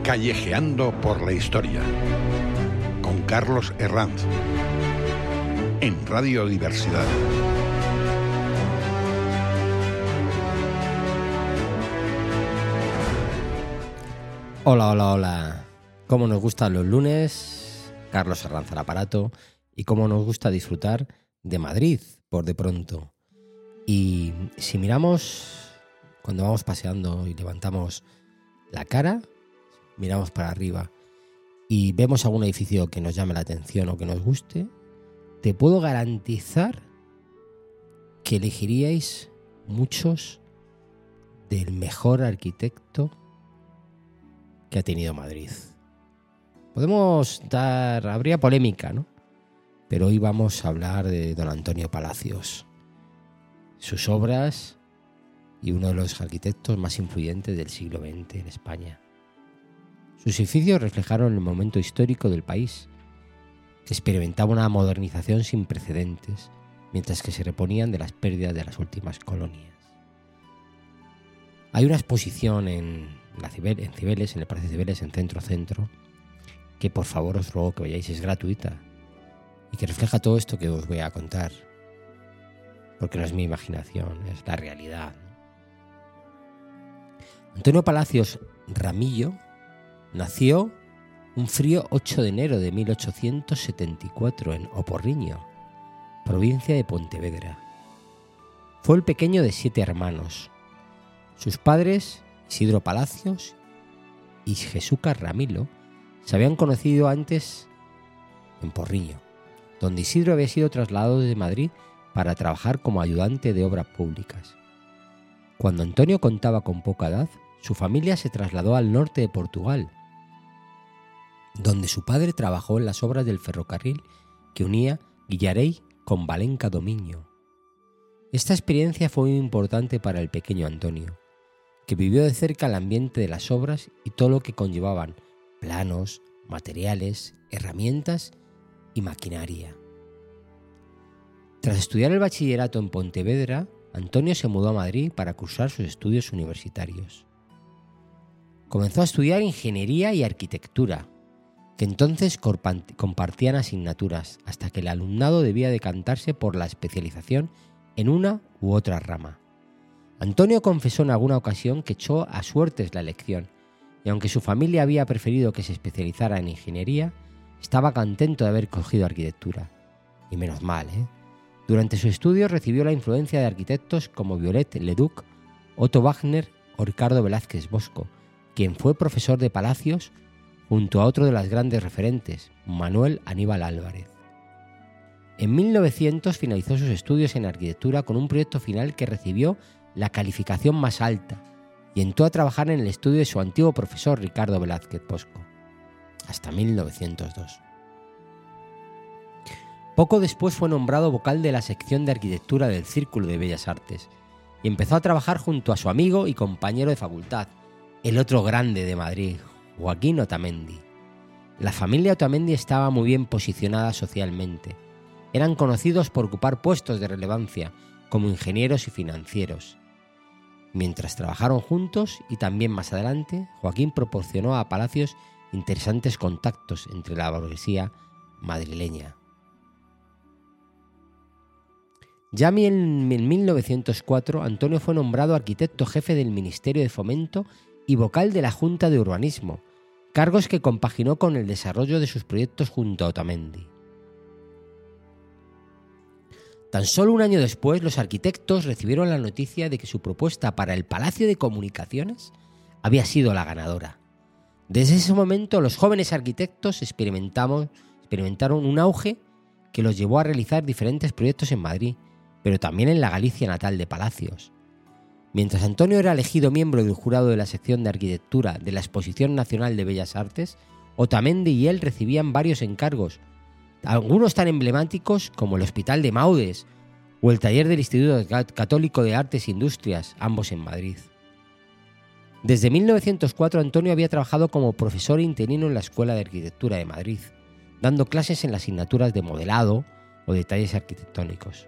Callejeando por la historia, con Carlos Herranz, en Radio Diversidad. Hola, hola, hola. Cómo nos gustan los lunes, Carlos Herranz al aparato, y cómo nos gusta disfrutar de Madrid, por de pronto. Y si miramos, cuando vamos paseando y levantamos la cara, miramos para arriba y vemos algún edificio que nos llame la atención o que nos guste, te puedo garantizar que elegiríais muchos del mejor arquitecto que ha tenido Madrid. Habría polémica, ¿no? Pero hoy vamos a hablar de don Antonio Palacios, sus obras y uno de los arquitectos más influyentes del siglo XX en España. Sus edificios reflejaron el momento histórico del país, que experimentaba una modernización sin precedentes, mientras que se reponían de las pérdidas de las últimas colonias. Hay una exposición en Cibeles, en el Palacio de Cibeles, en Centro, que por favor os ruego que vayáis, es gratuita, y que refleja todo esto que os voy a contar, porque no es mi imaginación, es la realidad. Antonio Palacios Ramillo nació un frío 8 de enero de 1874 en Oporriño, provincia de Pontevedra. Fue el pequeño de 7 hermanos. Sus padres, Isidro Palacios y Jesuca Ramilo, se habían conocido antes en Porriño, donde Isidro había sido trasladado de Madrid para trabajar como ayudante de obras públicas. Cuando Antonio contaba con poca edad, su familia se trasladó al norte de Portugal, donde su padre trabajó en las obras del ferrocarril que unía Guillarei con Valenca do Miño. Esta experiencia fue muy importante para el pequeño Antonio, que vivió de cerca el ambiente de las obras y todo lo que conllevaban: planos, materiales, herramientas y maquinaria. Tras estudiar el bachillerato en Pontevedra, Antonio se mudó a Madrid para cursar sus estudios universitarios. Comenzó a estudiar ingeniería y arquitectura, que entonces compartían asignaturas, hasta que el alumnado debía decantarse por la especialización en una u otra rama. Antonio confesó en alguna ocasión que echó a suertes la elección, y aunque su familia había preferido que se especializara en ingeniería, estaba contento de haber cogido arquitectura. Y menos mal, ¿eh? Durante su estudio recibió la influencia de arquitectos como Viollet Leduc, Otto Wagner o Ricardo Velázquez Bosco, quien fue profesor de Palacios junto a otro de las grandes referentes, Manuel Aníbal Álvarez. En 1900 finalizó sus estudios en arquitectura con un proyecto final que recibió la calificación más alta y entró a trabajar en el estudio de su antiguo profesor Ricardo Velázquez Bosco, hasta 1902. Poco después fue nombrado vocal de la sección de arquitectura del Círculo de Bellas Artes y empezó a trabajar junto a su amigo y compañero de facultad, el otro grande de Madrid, Joaquín Otamendi. La familia Otamendi estaba muy bien posicionada socialmente. Eran conocidos por ocupar puestos de relevancia como ingenieros y financieros. Mientras trabajaron juntos y también más adelante, Joaquín proporcionó a Palacios interesantes contactos entre la burguesía madrileña. Ya en 1904, Antonio fue nombrado arquitecto jefe del Ministerio de Fomento y vocal de la Junta de Urbanismo, cargos que compaginó con el desarrollo de sus proyectos junto a Otamendi. Tan solo un año después, los arquitectos recibieron la noticia de que su propuesta para el Palacio de Comunicaciones había sido la ganadora. Desde ese momento, los jóvenes arquitectos experimentaron un auge que los llevó a realizar diferentes proyectos en Madrid, pero también en la Galicia natal de Palacios. Mientras Antonio era elegido miembro del jurado de la sección de arquitectura de la Exposición Nacional de Bellas Artes, Otamendi y él recibían varios encargos, algunos tan emblemáticos como el Hospital de Maudes o el taller del Instituto Católico de Artes e Industrias, ambos en Madrid. Desde 1904 Antonio había trabajado como profesor interino en la Escuela de Arquitectura de Madrid, dando clases en las asignaturas de modelado o detalles arquitectónicos.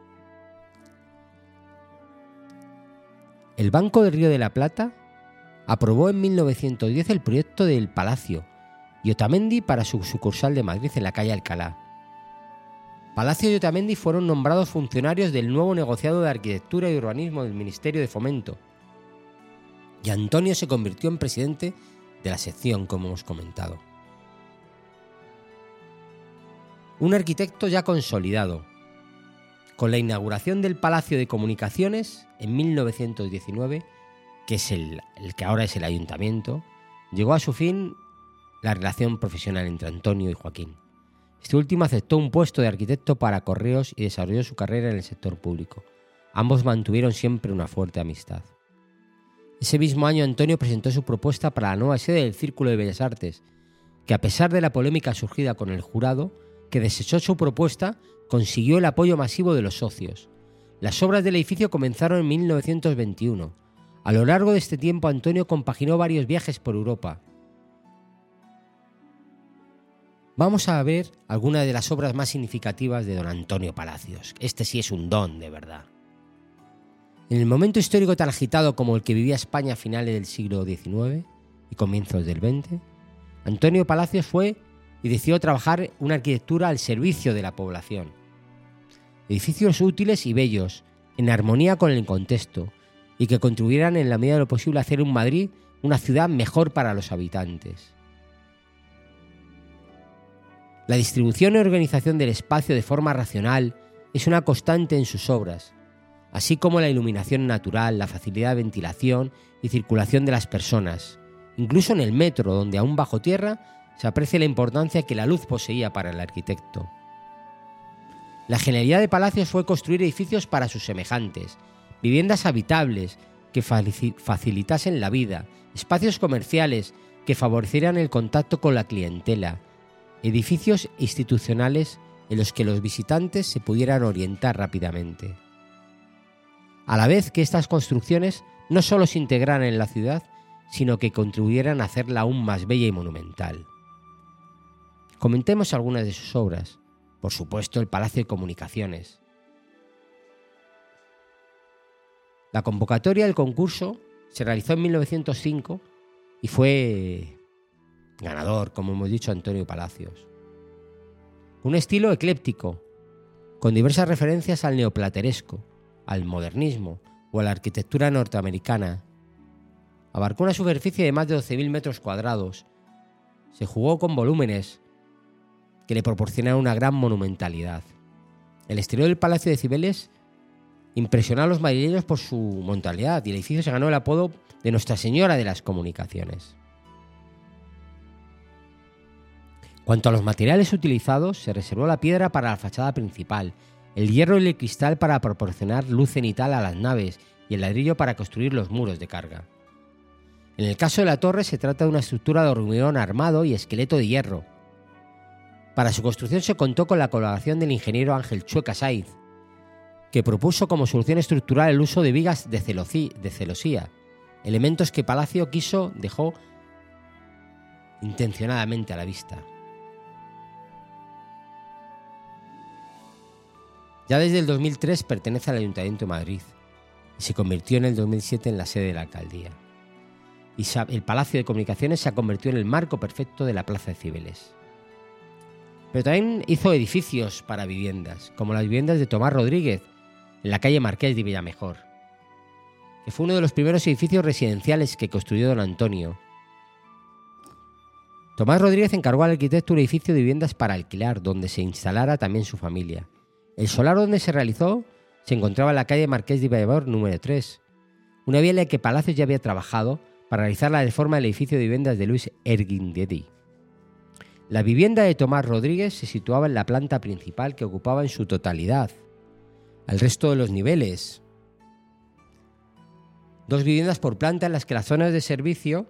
El Banco del Río de la Plata aprobó en 1910 el proyecto del Palacio y Otamendi para su sucursal de Madrid en la calle Alcalá. Palacio y Otamendi fueron nombrados funcionarios del nuevo negociado de Arquitectura y Urbanismo del Ministerio de Fomento, y Antonio se convirtió en presidente de la sección, como hemos comentado. Un arquitecto ya consolidado. Con la inauguración del Palacio de Comunicaciones en 1919, que es el que ahora es el Ayuntamiento, llegó a su fin la relación profesional entre Antonio y Joaquín. Este último aceptó un puesto de arquitecto para Correos y desarrolló su carrera en el sector público. Ambos mantuvieron siempre una fuerte amistad. Ese mismo año Antonio presentó su propuesta para la nueva sede del Círculo de Bellas Artes, que a pesar de la polémica surgida con el jurado, que desechó su propuesta, consiguió el apoyo masivo de los socios. Las obras del edificio comenzaron en 1921. A lo largo de este tiempo Antonio compaginó varios viajes por Europa. Vamos a ver algunas de las obras más significativas de don Antonio Palacios. Este sí es un don de verdad. En el momento histórico tan agitado como el que vivía España a finales del siglo XIX y comienzos del XX, Antonio Palacios fue y decidió trabajar una arquitectura al servicio de la población. Edificios útiles y bellos, en armonía con el contexto, y que contribuyeran en la medida de lo posible a hacer un Madrid una ciudad mejor para los habitantes. La distribución y organización del espacio de forma racional es una constante en sus obras, así como la iluminación natural, la facilidad de ventilación y circulación de las personas, incluso en el metro, donde aún bajo tierra se aprecia la importancia que la luz poseía para el arquitecto. La genialidad de Palacios fue construir edificios para sus semejantes, viviendas habitables que facilitasen la vida, espacios comerciales que favorecieran el contacto con la clientela, edificios institucionales en los que los visitantes se pudieran orientar rápidamente. A la vez que estas construcciones no solo se integraran en la ciudad, sino que contribuyeran a hacerla aún más bella y monumental. Comentemos algunas de sus obras. Por supuesto, el Palacio de Comunicaciones. La convocatoria del concurso se realizó en 1905 y fue ganador, como hemos dicho, Antonio Palacios. Un estilo ecléptico, con diversas referencias al neoplateresco, al modernismo o a la arquitectura norteamericana. Abarcó una superficie de más de 12.000 metros cuadrados. Se jugó con volúmenes que le proporcionaron una gran monumentalidad. El exterior del Palacio de Cibeles impresionó a los madrileños por su monumentalidad y el edificio se ganó el apodo de Nuestra Señora de las Comunicaciones. Cuanto a los materiales utilizados, se reservó la piedra para la fachada principal, el hierro y el cristal para proporcionar luz cenital a las naves y el ladrillo para construir los muros de carga. En el caso de la torre se trata de una estructura de hormigón armado y esqueleto de hierro. Para su construcción se contó con la colaboración del ingeniero Ángel Chueca Saiz, que propuso como solución estructural el uso de vigas de celosía, elementos que Palacio dejó intencionadamente a la vista. Ya desde el 2003 pertenece al Ayuntamiento de Madrid y se convirtió en el 2007 en la sede de la alcaldía. Y el Palacio de Comunicaciones se ha convertido en el marco perfecto de la Plaza de Cibeles. Pero también hizo edificios para viviendas, como las viviendas de Tomás Rodríguez, en la calle Marqués de Villamejor, que fue uno de los primeros edificios residenciales que construyó don Antonio. Tomás Rodríguez encargó al arquitecto un edificio de viviendas para alquilar, donde se instalara también su familia. El solar donde se realizó se encontraba en la calle Marqués de Villamejor número 3, una vía en la que Palacios ya había trabajado para realizar la reforma del edificio de viviendas de Luis Erguindedi. La vivienda de Tomás Rodríguez se situaba en la planta principal que ocupaba en su totalidad. Al resto de los niveles, 2 viviendas por planta en las que las zonas de servicio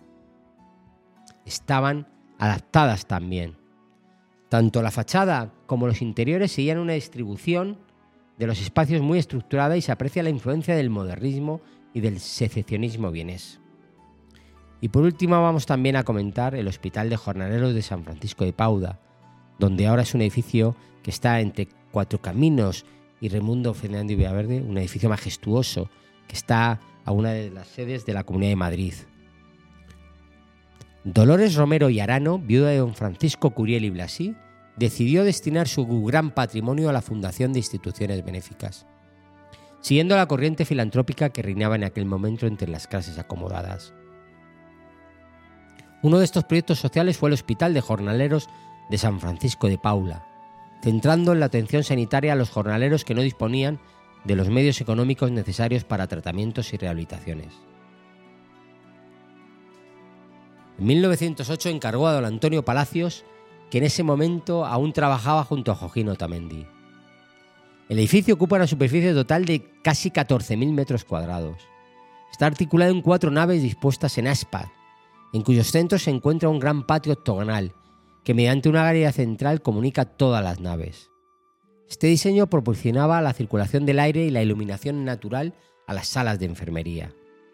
estaban adaptadas también. Tanto la fachada como los interiores seguían una distribución de los espacios muy estructurada y se aprecia la influencia del modernismo y del secesionismo vienés. Y por último vamos también a comentar el Hospital de Jornaleros de San Francisco de Pauda, donde ahora es un edificio que está entre Cuatro Caminos y Raimundo Fernández de Villaverde, un edificio majestuoso que está a una de las sedes de la Comunidad de Madrid. Dolores Romero y Arano, viuda de don Francisco Curiel y Blasí, decidió destinar su gran patrimonio a la fundación de instituciones benéficas, siguiendo la corriente filantrópica que reinaba en aquel momento entre las clases acomodadas. Uno de estos proyectos sociales fue el Hospital de Jornaleros de San Francisco de Paula, centrando en la atención sanitaria a los jornaleros que no disponían de los medios económicos necesarios para tratamientos y rehabilitaciones. En 1908 encargó a don Antonio Palacios, que en ese momento aún trabajaba junto a Joaquín Otamendi. El edificio ocupa una superficie total de casi 14.000 metros cuadrados. Está articulado en 4 naves dispuestas en aspa, en cuyos centros se encuentra un gran patio octogonal que mediante una galería central comunica todas las naves. Este diseño proporcionaba la circulación del aire y la iluminación natural a las salas de enfermería.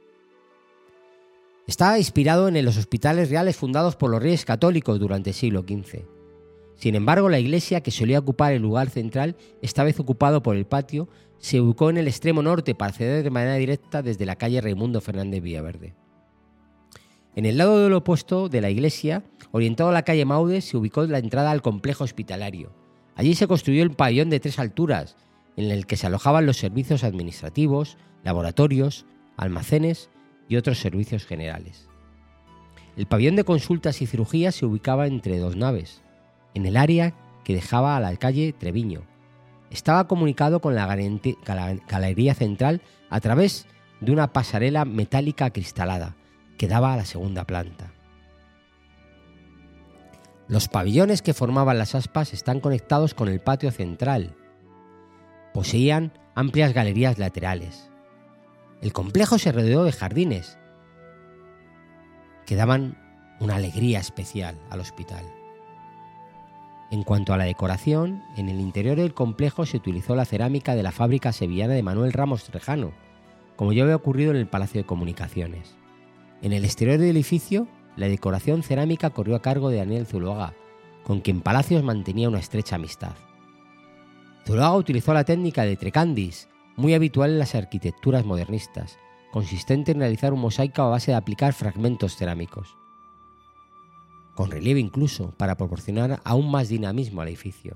Estaba inspirado en los hospitales reales fundados por los reyes católicos durante el siglo XV. Sin embargo, la iglesia, que solía ocupar el lugar central, esta vez ocupado por el patio, se ubicó en el extremo norte para acceder de manera directa desde la calle Raimundo Fernández Villaverde. En el lado del opuesto de la iglesia, orientado a la calle Maude, se ubicó la entrada al complejo hospitalario. Allí se construyó el pabellón de 3 alturas, en el que se alojaban los servicios administrativos, laboratorios, almacenes y otros servicios generales. El pabellón de consultas y cirugías se ubicaba entre 2 naves, en el área que dejaba a la calle Treviño. Estaba comunicado con la galería central a través de una pasarela metálica acristalada que daba a la segunda planta. Los pabellones que formaban las aspas están conectados con el patio central. Poseían amplias galerías laterales. El complejo se rodeó de jardines que daban una alegría especial al hospital. En cuanto a la decoración, en el interior del complejo se utilizó la cerámica de la fábrica sevillana de Manuel Ramos Trejano, como ya había ocurrido en el Palacio de Comunicaciones. En el exterior del edificio, la decoración cerámica corrió a cargo de Daniel Zuloaga, con quien Palacios mantenía una estrecha amistad. Zuloaga utilizó la técnica de trecandis, muy habitual en las arquitecturas modernistas, consistente en realizar un mosaico a base de aplicar fragmentos cerámicos, con relieve incluso, para proporcionar aún más dinamismo al edificio.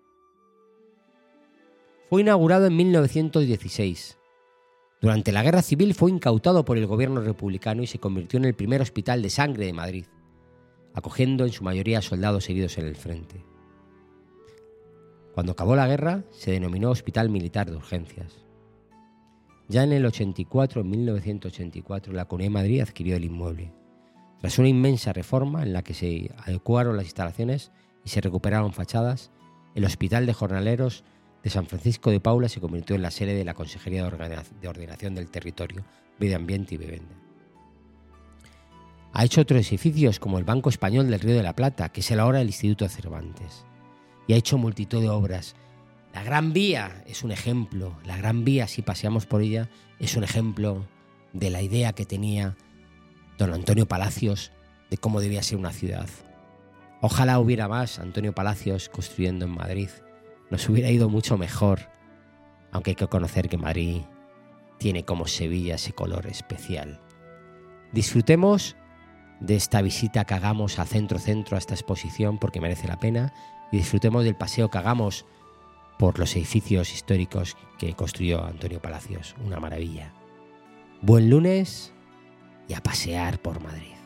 Fue inaugurado en 1916. Durante la Guerra Civil fue incautado por el gobierno republicano y se convirtió en el primer hospital de sangre de Madrid, acogiendo en su mayoría soldados heridos en el frente. Cuando acabó la guerra, se denominó Hospital Militar de Urgencias. Ya en el 84, en 1984, la Comunidad de Madrid adquirió el inmueble. Tras una inmensa reforma en la que se adecuaron las instalaciones y se recuperaron fachadas, el Hospital de Jornaleros de San Francisco de Paula se convirtió en la sede de la Consejería de Ordenación del Territorio, Medio Ambiente y Vivienda. Ha hecho otros edificios como el Banco Español del Río de la Plata, que es ahora el Instituto Cervantes, y ha hecho multitud de obras. La Gran Vía es un ejemplo, la Gran Vía, si paseamos por ella, es un ejemplo de la idea que tenía don Antonio Palacios de cómo debía ser una ciudad. Ojalá hubiera más Antonio Palacios construyendo en Madrid. Nos hubiera ido mucho mejor, aunque hay que conocer que Madrid tiene como Sevilla ese color especial. Disfrutemos de esta visita que hagamos a centro a esta exposición porque merece la pena, y disfrutemos del paseo que hagamos por los edificios históricos que construyó Antonio Palacios. Una maravilla. Buen lunes y a pasear por Madrid.